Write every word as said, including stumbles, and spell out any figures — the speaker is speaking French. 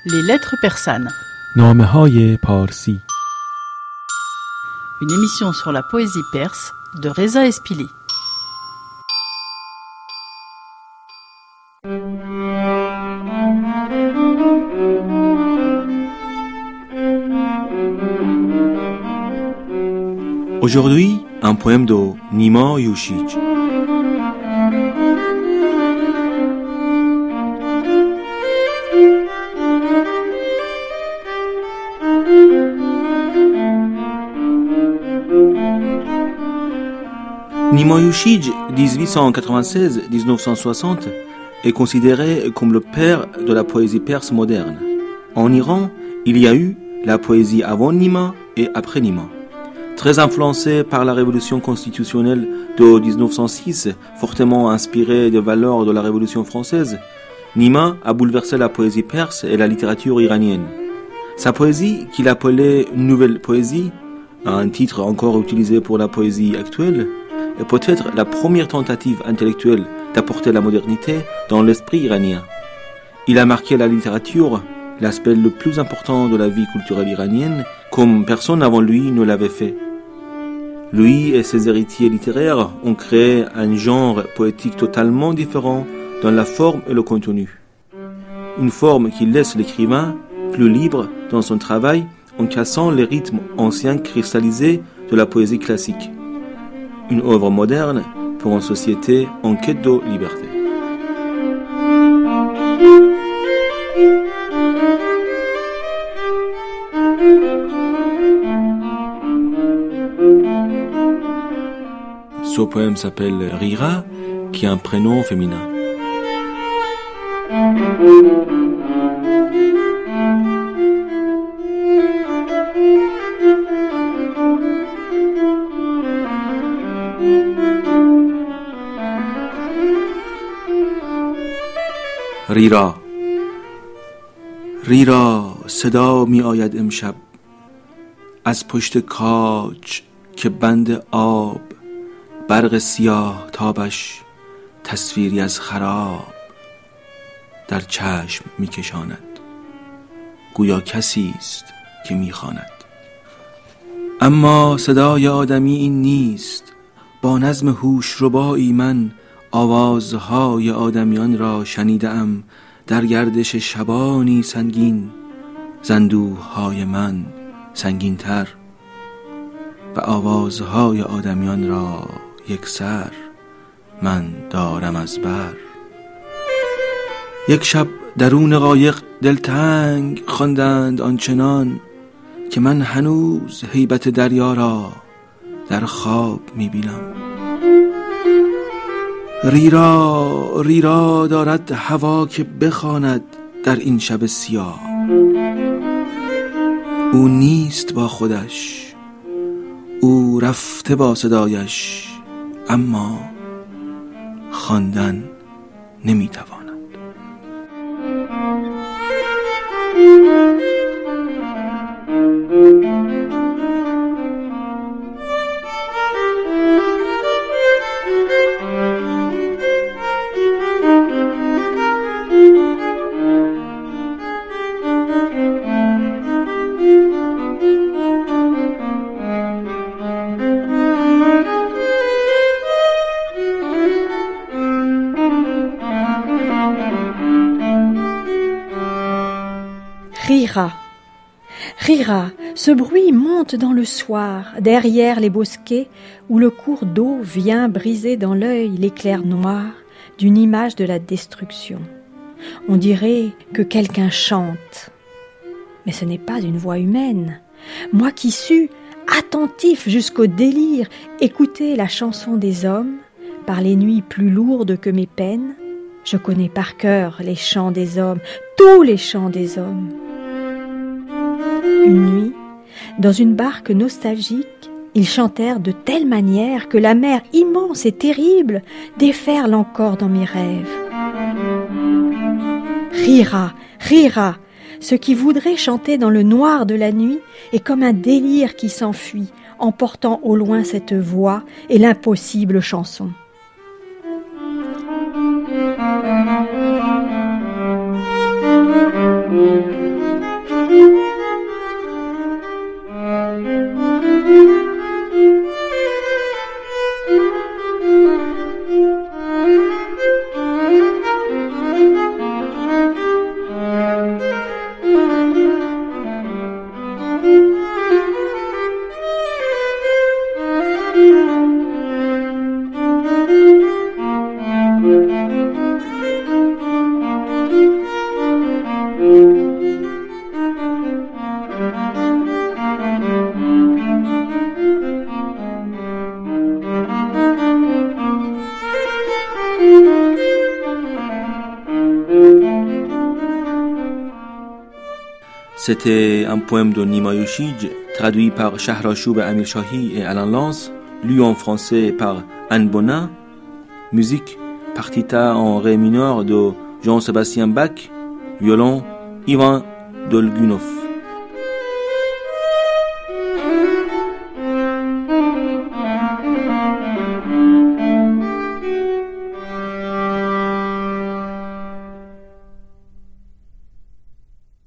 Les lettres persanes. نامه‌های پارسی. Une émission sur la poésie perse de Reza Espili. Aujourd'hui, un poème de Nima Yushij. Nima Yushij, dix-huit cent quatre-vingt-seize à dix-neuf cent soixante, est considéré comme le père de la poésie perse moderne. En Iran, il y a eu la poésie avant Nima et après Nima. Très influencé par la révolution constitutionnelle de dix-neuf cent six, fortement inspiré des valeurs de la révolution française, Nima a bouleversé la poésie perse et la littérature iranienne. Sa poésie, qu'il appelait Nouvelle Poésie, un titre encore utilisé pour la poésie actuelle, est peut-être la première tentative intellectuelle d'apporter la modernité dans l'esprit iranien. Il a marqué la littérature, l'aspect le plus important de la vie culturelle iranienne, comme personne avant lui ne l'avait fait. Lui et ses héritiers littéraires ont créé un genre poétique totalement différent dans la forme et le contenu. Une forme qui laisse l'écrivain plus libre dans son travail en cassant les rythmes anciens cristallisés de la poésie classique. Une œuvre moderne pour une société en quête de liberté. Ce poème s'appelle Rira, qui est un prénom féminin. ریرا ریرا صدا می آید امشب از پشت کاج که بند آب برق سیاه تابش تصویری از خراب در چشم می کشاند گویا کسی است که می خواند. اما صدای آدمی این نیست. با نظم هوش ربایی من آوازهای آدمیان را شنیدم در گردش شبانی سنگین، زندوهای من سنگین تر و آوازهای آدمیان را یک سر من دارم از بر. یک شب درون قایق دلتنگ خواندند آنچنان که من هنوز هیبت دریا را در خواب میبینم. ریرا ریرا دارد هوا که بخواند در این شب سیاه. او نیست با خودش، او رفته با صدایش، اما خواندن نمیتواند. Rira, rira, ce bruit monte dans le soir, derrière les bosquets, où le cours d'eau vient briser dans l'œil l'éclair noir d'une image de la destruction. On dirait que quelqu'un chante, mais ce n'est pas une voix humaine. Moi qui sus, attentif jusqu'au délire, écouter la chanson des hommes, par les nuits plus lourdes que mes peines, je connais par cœur les chants des hommes, tous les chants des hommes. Une nuit, dans une barque nostalgique, ils chantèrent de telle manière que la mer immense et terrible déferle encore dans mes rêves. Rira, rira, ce qui voudrait chanter dans le noir de la nuit est comme un délire qui s'enfuit, emportant au loin cette voix et l'impossible chanson. C'était un poème de Nima Yoshij, traduit par Shahrashoub Amir Shahi et Alain Lance, lu en français par Anne Bonin. Musique partita en ré mineur de Jean-Sébastien Bach, violon Ivan Dolgunov.